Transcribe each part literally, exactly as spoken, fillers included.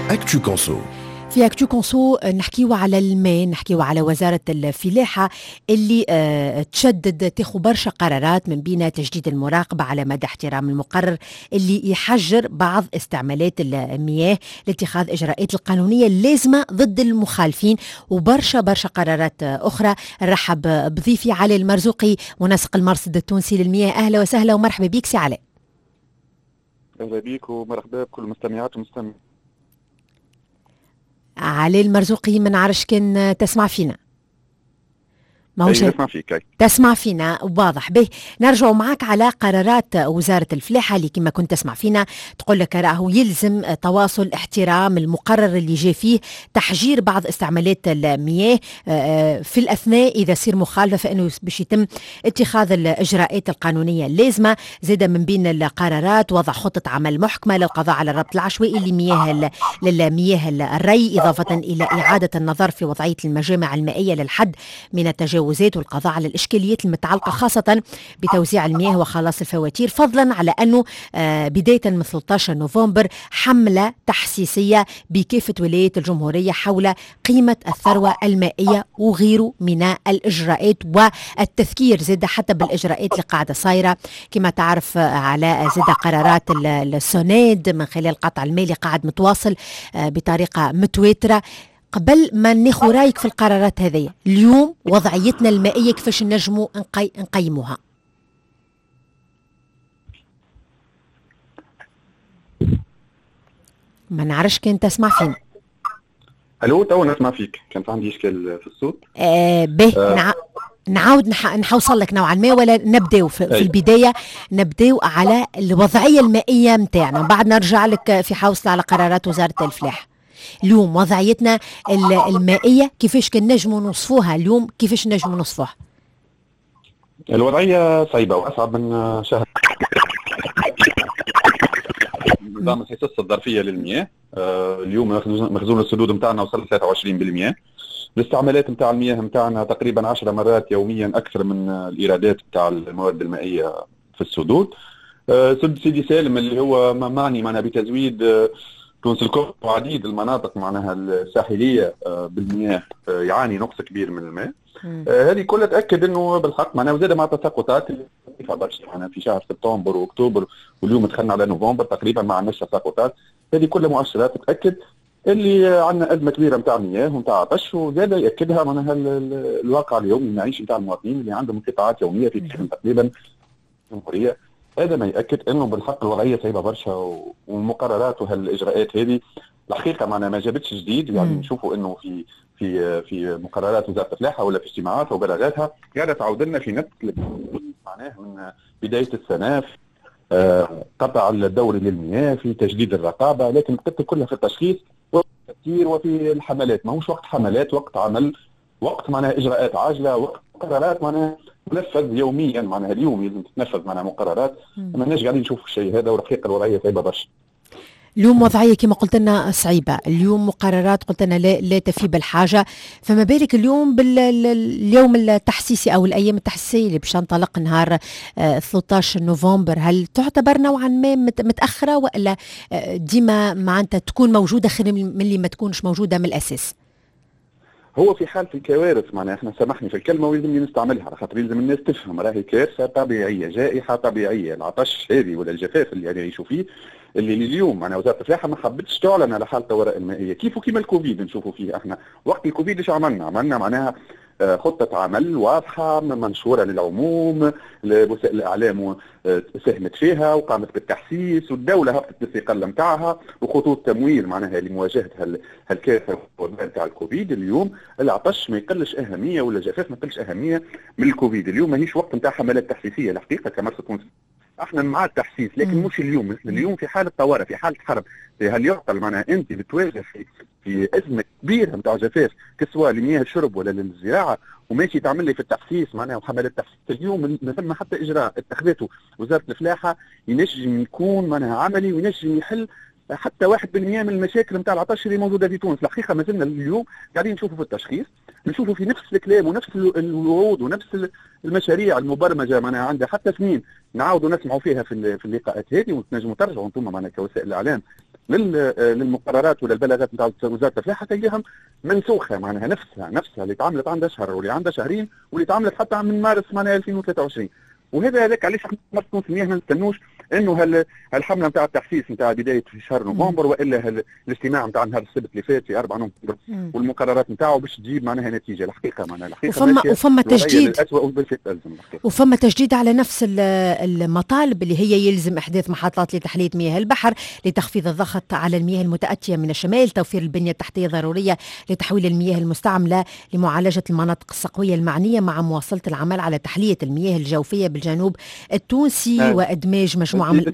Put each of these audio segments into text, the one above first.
أكتو كونسو. في أكتو كونسو نحكيو على الماء، نحكيو على وزارة الفلاحة اللي اه تشدد تاخو برشا قرارات، من بين تجديد المراقبة على مدى احترام المقرر اللي يحجر بعض استعمالات المياه لاتخاذ إجراءات القانونية اللازمة ضد المخالفين، وبرشا برشا قرارات أخرى. نرحب بضيفي علي المرزوقي، منسق المرصد التونسي للمياه. أهلا وسهلا ومرحبا بك سي علي. أهلا بك ومرحبا بكل المستمعات والمستمعين. علي المرزوقي، ما نعرفش كان تسمع فينا. ما تسمع فيك تسمع فينا واضح. به نرجع معك على قرارات وزارة الفلاحة اللي كما كنت تسمع فينا تقول لك راهو يلزم تواصل احترام المقرر اللي جاء فيه تحجير بعض استعمالات المياه في الأثناء إذا صير مخالفة، فإنه باش يتم اتخاذ الإجراءات القانونية اللازمة. زاد من بين القرارات وضع خطة عمل محكمة للقضاء على الربط العشوائي لمياه للمياه الري، إضافة إلى إعادة النظر في وضعية المجامع المائية للحد من التجاوز والقضاء على الإشكاليات المتعلقة خاصة بتوزيع المياه وخلاص الفواتير، فضلا على أنه بداية من ثلاثة عشر نوفمبر حملة تحسيسية بكافة ولايات الجمهورية حول قيمة الثروة المائية وغيره من الإجراءات والتذكير زاد حتى بالإجراءات اللي قاعدة صايرة. كما تعرف على زاد قرارات السوناد من خلال قطع المالي قاعد متواصل بطريقة متواترة. قبل ما ناخذ رايك في القرارات هذه، اليوم وضعيتنا المائيه كيفاش نجموا نقي... نقيموها؟ ما نعرفش كان تسمع فينا. الو تو نسمع فيك، كانت عندي اشكال في الصوت. آه به آه. نع... نعاود نح... نحوصل لك نوعا ما، ولا نبداو في, في البدايه نبداو على الوضعيه المائيه نتاعنا، بعد نرجع لك في حوصله على قرارات وزاره الفلاحه. اليوم وضعيتنا المائية كيفاش كان نجموا نوصفوها؟ اليوم كيفاش نجموا نوصفوها؟ الوضعية صعيبة وأصعب من شهر. نظام الحصص الظرفية للمياه آه اليوم مخزون السدود نتاعنا وصل ثلاثة وعشرين بالمئة. الاستعمالات نتاع المياه نتاعنا تقريبا عشر مرات يوميا أكثر من الإيرادات نتاع المواد المائية في السدود. آه سد سيدي سالم اللي هو معني معنا بتزويد آه تونس الكبرى وعديد المناطق معناها الساحليه بالمياه يعاني نقص كبير من الماء. هذه كلها تاكد انه بالحق معناها وزاد مع التساقطات اللي برشا معناها في شهر سبتمبر واكتوبر، واليوم دخلنا على نوفمبر تقريبا ما عندناش تساقطات. هذه كلها مؤشرات تاكد اللي عندنا ازمه كبيره نتاع مياه ونتاع عطش، وزاد ياكدها معناها الواقع اليومي المعيشي نتاع المواطنين اللي عندهم انقطاعات يوميه في تقريبا الجمهوريه. هذا ما يأكد انه بالحق الوضعيه صعيبه برشا، والمقررات وهالاجراءات هذه الحقيقه معنا ما جابتش جديد. يعني نشوفوا انه في في في مقررات وزاره الفلاحه ولا في اجتماعاتها وبلاغاتها قاعده تعود لنا في نفس معناه من بدايه السنه في آه قطع الدوري للمياه، في تجديد الرقابه، لكن القصه كلها في التشخيص والتفكير وفي الحملات. ما هوش وقت حملات، وقت عمل، وقت معناها اجراءات عاجله، وقت قرارات معناها تنفذ يوميا. معناها اليوم لازم تتنفذ معناها مقررات. ما لناش قاعدين نشوف الشيء هذا، والحقيقه الوضعيه صعيبه برشا. اليوم وضعيه كما قلت لنا صعيبه، اليوم مقررات قلت لنا لا, لا تفي بالحاجه، فما بالك اليوم باليوم التحسيسي او الايام التحسيسيه اللي باش تنطلق نهار ثلاثة عشر نوفمبر. هل تعتبر نوعا ما متاخره، ولا ديما معناتها تكون موجوده خير من اللي ما تكونش موجوده من الاساس؟ هو في حالة الكوارث معناها احنا سامحني في الكلمة ويلزمني نستعملها على خاطر يلزم الناس تفهم راهي كارثة طبيعية، جائحة طبيعية، العطش هذه ولا الجفاف اللي يعني يعيشوا فيه اللي اليوم معناها وزارة الفلاحة ما حبتش تعلن على حالة الطوارئ المائية كيف وكيما الكوفيد نشوفوا فيه احنا. وقت الكوفيد ايش عملنا؟ عملنا معناها خطة عمل واضحة منشورة للعموم، وسائل الإعلام ساهمت فيها وقامت بالتحسيس، والدولة هبطت بالثقل نتاعها وخطوط تمويل معناها لمواجهة هالكارثة نتاع الكوفيد. اليوم العطش ما يقلش أهمية ولا الجفاف ما يقلش أهمية من الكوفيد. اليوم ماهيش وقت نتاع حملات تحسيسية الحقيقة كمرسى تونس، احنا مع التحسيس لكن مش اليوم. اليوم في حالة طوارئ، في حالة حرب. هل يعقل معناها انت بتواجه في في ازمه كبيره نتاع جفاف كسوة لمياه الشرب ولا للزراعه وماشي تعمل لي في التحسيس معناها وحملات التحسيس؟ اليوم ما ثم حتى اجراء اتخذته وزاره الفلاحه ينجم يكون معناها عملي وينجم يحل حتى واحد بالمئة من المشاكل نتاع العطش اللي موجوده في تونس. الحقيقه ما زلنا اليوم قاعدين نشوفوا في التشخيص، نشوفوا في نفس الكلام ونفس الوعود ونفس المشاريع المبرمجه معناها عندها حتى سنين نعاودوا نسمعوا فيها في اللقاءات هذه، وتنجموا ترجعوا انتم معناها كوسائل الاعلام للمقررات ولا البلاغات نتاع وزاره الفلاحه تلقاها منسوخه معناها نفسها نفسها اللي تعملت عندها شهر واللي عندها شهرين واللي تعملت حتى من مارس معناها ألفين وثلاثة وعشرين. وهذا هذاك علاش احنا مرة تونس ما نستنوش انه هالحمله نتاع التحسيس نتاع بدايه في شهر نوفمبر والا الاجتماع نتاع نهار السبت اللي فات في أربعة نوفمبر والمقررات نتاعه باش تجيب معناها نتيجه. الحقيقه معناها الحقيقه وفما وفما تجديد تلزم وفما تجديد على نفس المطالب اللي هي يلزم احداث محطات لتحليه مياه البحر لتخفيض الضغط على المياه المتاتيه من الشمال، توفير البنيه التحتيه الضروريه لتحويل المياه المستعمله لمعالجه المناطق الصقويه المعنيه، مع مواصله العمل على تحليه المياه الجوفيه بالجنوب التونسي آه. وادماج مجموعه من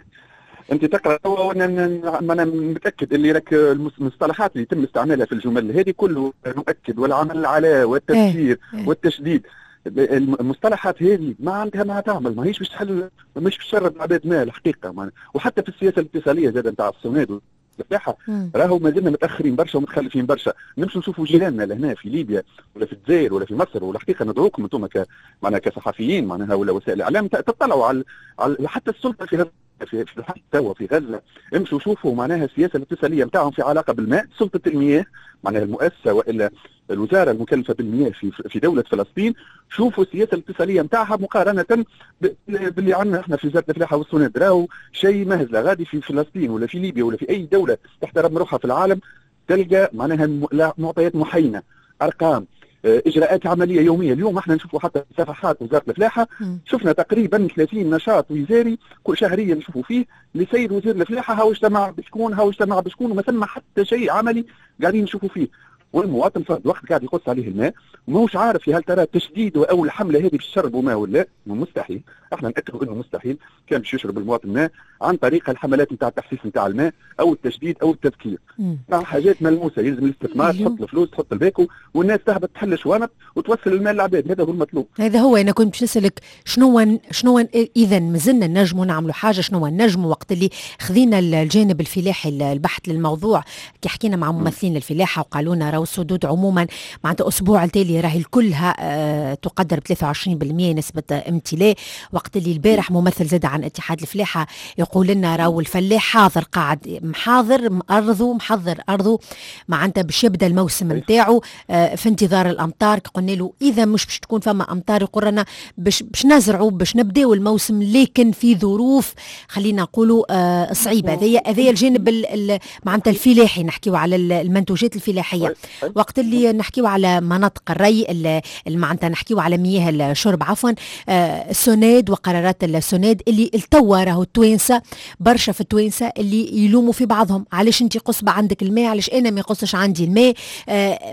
انت تقرا وانا انا متاكد اللي راك المصطلحات اللي يتم استعمالها في الجمل هذه كله نؤكد والعمل على والتفسير آه. والتشديد. المصطلحات هذه ما عندها ما تعمل، ما هيش باش تحل، مش باش تشرد عباد مال الحقيقه. وحتى في السياسه الاتصاليه زاد نتاع السوناد الفلاحه راهو ما زلنا متاخرين برشا ومتخلفين برشا. نمشوا نشوفوا جيراننا لهنا في ليبيا ولا في الجزائر ولا في مصر، والحقيقه ندعوكم انتم ك معناها كصحفيين معناها ولا وسائل الاعلام تطلعوا على, على حتى السلطه في في في توا في غزه، امشوا شوفوا معناها السياسه الاتصاليه نتاعهم في علاقه بالماء، سلطه المياه معناها المؤسسه والا الوزاره المكلفه بالمياه في في دوله فلسطين، شوفوا السياسه الاتصاليه نتاعها مقارنه باللي عندنا احنا في وزاره الفلاحه والسوناد. راهو شيء مهزله. غادي في فلسطين ولا في ليبيا ولا في اي دوله تحترم روحها في العالم تلقى معناها معطيات محينه، ارقام، اجراءات عمليه يوميه. اليوم احنا نشوفوا حتى صفحات وزاره الفلاحه شفنا تقريبا ثلاثين نشاط وزاري كل شهريا نشوفوا فيه لسيد وزير الفلاحه هاو اجتمع بشكون هاو اجتمع بشكون، وما ثم حتى شيء عملي قاعدين نشوفوا فيه. والمواطن في وقت قاعد يقص عليه الماء وماهوش عارف هل ترى التشديد او الحمله هذه باش تشربوا ماء ولا مستحيل. احنا ناكدوا انه مستحيل كان باش يشرب المواطن ماء عن طريق الحملات نتاع التحسيس نتاع الماء او التشديد او التذكير مع حاجات ملموسه. يلزم الاستثمار، تحط الفلوس تحط الباكو والناس تهبط تحل شوانط وتوصل الماء للعباد. هذا هو المطلوب. هذا هو. انا كنت باش نسالك شنو شنو اذا مازلنا نجموا نعملوا حاجه، شنو نجموا وقت اللي خذينا الجانب الفلاحي البحث للموضوع كي حكينا مع ممثلين الفلاحه وقالوا لنا راهو السدود عموما معناتها اسبوع التالي راهي كلها أه تقدر ب ثلاثة وعشرين بالمئة نسبه امتلاء. وقت اللي البارح ممثل زاد عن اتحاد الفلاحه يقول لنا راهو الفلاح حاضر قاعد محاضر ارضه محضر ارضه معناتها باش يبدا الموسم نتاعو أه في انتظار الامطار. قلنا له اذا مش باش تكون فما امطار يقول لنا باش باش نزرعوا باش نبداو الموسم لكن في ظروف خلينا نقولوا أه صعيبه. هذايا هذايا الجانب معناتها الفلاحي نحكيو على المنتوجات الفلاحيه. وقت اللي نحكيو على مناطق الري معناتها نحكيو على مياه الشرب عفوا آه السوناد وقرارات السوناد اللي التوا راهو التوانسه برشا في التوانسه اللي يلوموا في بعضهم علاش انت قصبه عندك الماء علاش انا ما يقصش عندي الماء. آه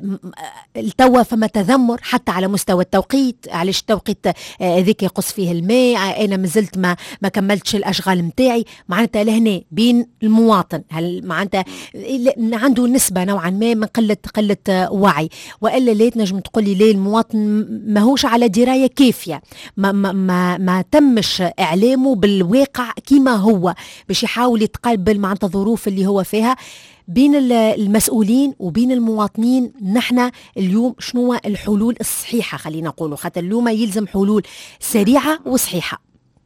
التوا فما تذمر حتى على مستوى التوقيت، علاش التوقيت هذاك آه يقص فيه الماء آه انا مازلت ما ما كملتش الاشغال نتاعي. معناتها لهنا بين المواطن هل معناتها عنده نسبه نوعا ما من قله قله وعي، والا لا تنجم تقولي ليه المواطن ماهوش على درايه كافيه، ما ما ما, ما تمش اعلامه بالواقع كيما هو باش يحاول يتقبل مع الظروف اللي هو فيها. بين المسؤولين وبين المواطنين نحن اليوم شنو الحلول الصحيحه خلينا نقولوا، خاطر اليوم يلزم حلول سريعه وصحيحه.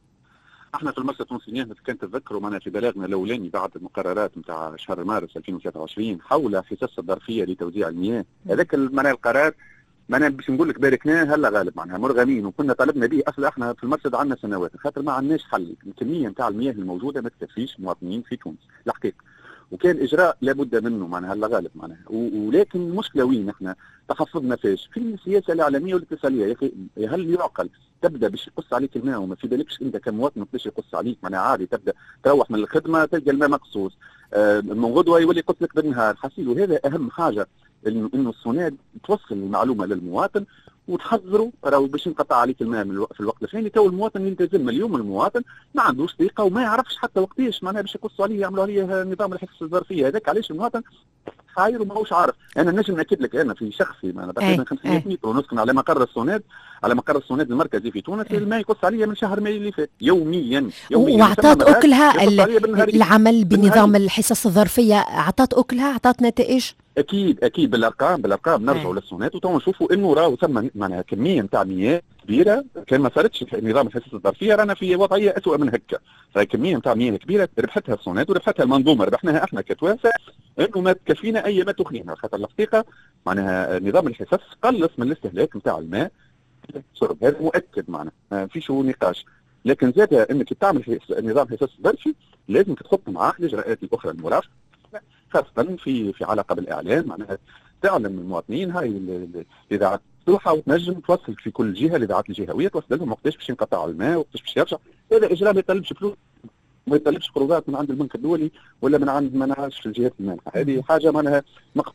احنا في المرسى التونسية كان تذكروا معنا في بلاغنا الاولاني بعد المقررات نتاع شهر مارس ألفين وثلاثة وعشرين حول حصص الظرفيه لتوزيع المياه. هذاك معناها القرار معناها باش نقول لك باركناه هلا غالب معناها مرغمين وكنا طلبنا به. اصلا احنا في المرصد عندنا سنوات خاطر ما عندناش حل. الكميه نتاع المياه الموجوده ما تكفيش مواطنين في تونس الحقيقه، وكان اجراء لابد منه معناها هلا غالب معناها. ولكن المشكله وين احنا تخفضنا فاش في السياسه الاعلاميه والاتصاليه. يا اخي هل يعقل تبدا باش يقص عليك الماء وما في بالكش انت كمواطن باش يقص عليك؟ معناها عادي تبدا تروح من الخدمه تلقى الماء مقصوص آه من غدوه يولي يقص لك بالنهار حسيل. وهذا اهم حاجه انه انه السوناد توصل المعلومه للمواطن وتحذروا راهو باش ينقطع عليك الماء من الوقت في الوقت الفلاني. تو المواطن يلتزم اليوم، المواطن ما عندوش ثقه وما يعرفش حتى وقتاش معناها باش يقصوا عليه يعملوا عليه نظام الحس الظرفيه هذاك. علاش المواطن خاير وماهوش عارف. انا نجم ناكد لك انا في شخصي انا تقريبا خمسمائة متر ونسكن على مقر السوناد، على مقر السوناد المركزي في تونس. الماء يقص عليا من شهر ماي اللي فات يوميا يوميا. واعطات اكلها العمل بنظام الحصص الظرفيه، اعطات اكلها، اعطات نتائج؟ اكيد اكيد بالارقام بالارقام نرجعوا للسونات وتو نشوفوا انه راهو ثم معناها كميه نتاع مياه كبيره. كان ما صارتش نظام الحصص الظرفيه رانا في وضعيه اسوء من هكا. فكميه نتاع مياه كبيره ربحتها السونات وربحتها المنظومه، ربحناها احنا كتوانسه انه ما تكفينا اي ما تغنينا. خاطر الحقيقه معناها نظام الحصص قلص من الاستهلاك نتاع الماء شرب، هذا مؤكد معنا ما فيش نقاش. لكن زاد انك تعمل نظام حصص ظرفي لازم تحط معاه الاجراءات الاخرى المرافقه، خاصه في في علاقه بالاعلام. معناها تعلم المواطنين هاي الاذاعات مفتوحه وتنجم توصل في كل جهه الاذاعات الجهويه توصل لهم وقتاش باش ينقطع الماء وقتاش باش يرجع. هذا اجراء ما يطلبش فلوس، ما يطلبش قروضات من عند البنك الدولي ولا من عند ما نعرفش الجهات المانحه. هذه حاجه معناها مق...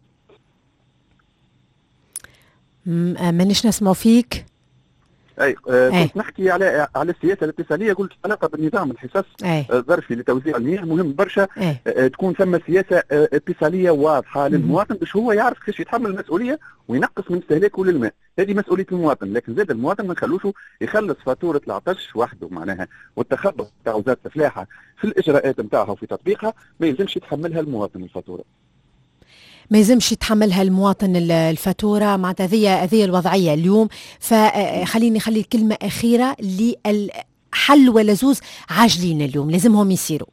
مانيش نسمع فيك. اي آه كنت نحكي على على السياسه الاتصاليه. قلت علاقه بالنظام الحصص الظرفي لتوزيع المياه مهم برشا. آه تكون ثم سياسه آه اتصاليه واضحه للمواطن باش هو يعرف كيفاش يتحمل المسؤوليه وينقص من استهلاكه للماء. هذه مسؤوليه المواطن. لكن زاد المواطن ما نخلوش يخلص فاتوره العطش وحده معناها، والتخبط تاع وزاره الفلاحه في الاجراءات نتاعها وفي تطبيقها ما يلزمش يتحملها المواطن الفاتوره. ما يلزمش يتحملها المواطن الفاتوره. معناتها هذه هذه الوضعيه اليوم. فخليني خلي كلمه اخيره للحل ولا زوز عاجلين اليوم لازمهم يصيروا.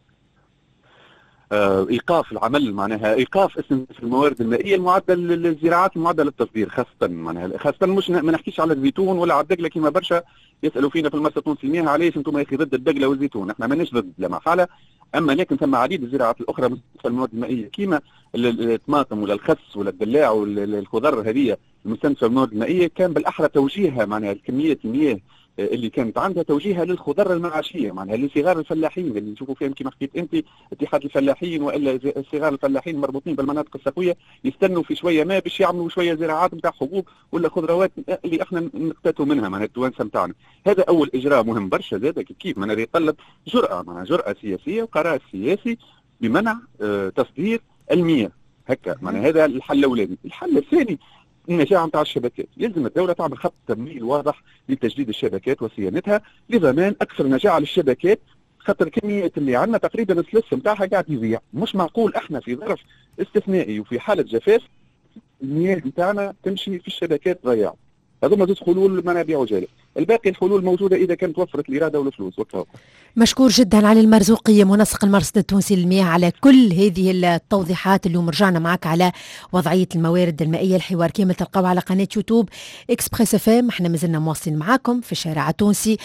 آه ايقاف العمل معناها ايقاف استنزاف الموارد المائيه المعدل للزراعات المعدل للتصدير، خاصه معناها خاصه مش ما نحكيش على الزيتون ولا على الدقله كما برشا يسالوا فينا في المرسى التونسي المياه علاش انتم يا اخي ضد الدقله والزيتون. احنا ماناش ضد لا محاله، اما لكن ثم عديد الزراعات الاخرى مستنزفه المواد المائيه كيما الطماطم ولا الخس ولا الدلاع ولا الخضر هذه المستنزفه المواد المائيه كان بالاحرى توجيهها معناها كميه المياه اللي كانت عندها توجيهها للخضر المعاشيه معناها لصغار الفلاحين اللي نشوفوا فيهم كما حكيت انت اتحاد الفلاحين والا صغار الفلاحين المربوطين بالمناطق السقويه يستنوا في شويه ما باش يعملوا شويه زراعات نتاع حبوب ولا خضروات اللي احنا نقتاتوا منها معناها التوانسه نتاعنا. هذا اول اجراء مهم برشا زاد كيف معناها يتطلب جرأه معناها جرأه سياسيه وقرار سياسي بمنع اه تصدير المياه هكا معناها. هذا الحل الاولاني. الحل الثاني النجاعة نتاع الشبكات. يلزم الدولة تعمل خط تمويل واضح لتجديد الشبكات وصيانتها لضمان أكثر نجاعة للشبكات. خاطر الكميات اللي عندنا تقريبا الثلث نتاعها قاعد يضيع. مش معقول احنا في ظرف استثنائي وفي حالة جفاف المياه نتاعنا تمشي في الشبكات ضياع. هذوما زوج حلول منابع وجالة. الباقي الحلول موجودة إذا كانت وفرت الإرادة والفلوس والتوقع. مشكور جدا علي المرزوقي منسق المرصد التونسي للمياه على كل هذه التوضيحات. اليوم رجعنا معك على وضعية الموارد المائية. الحوار كامل تلقاوه على قناة يوتيوب إكسبريس اف ام. احنا مازلنا مواصلين معاكم في الشارع التونسي.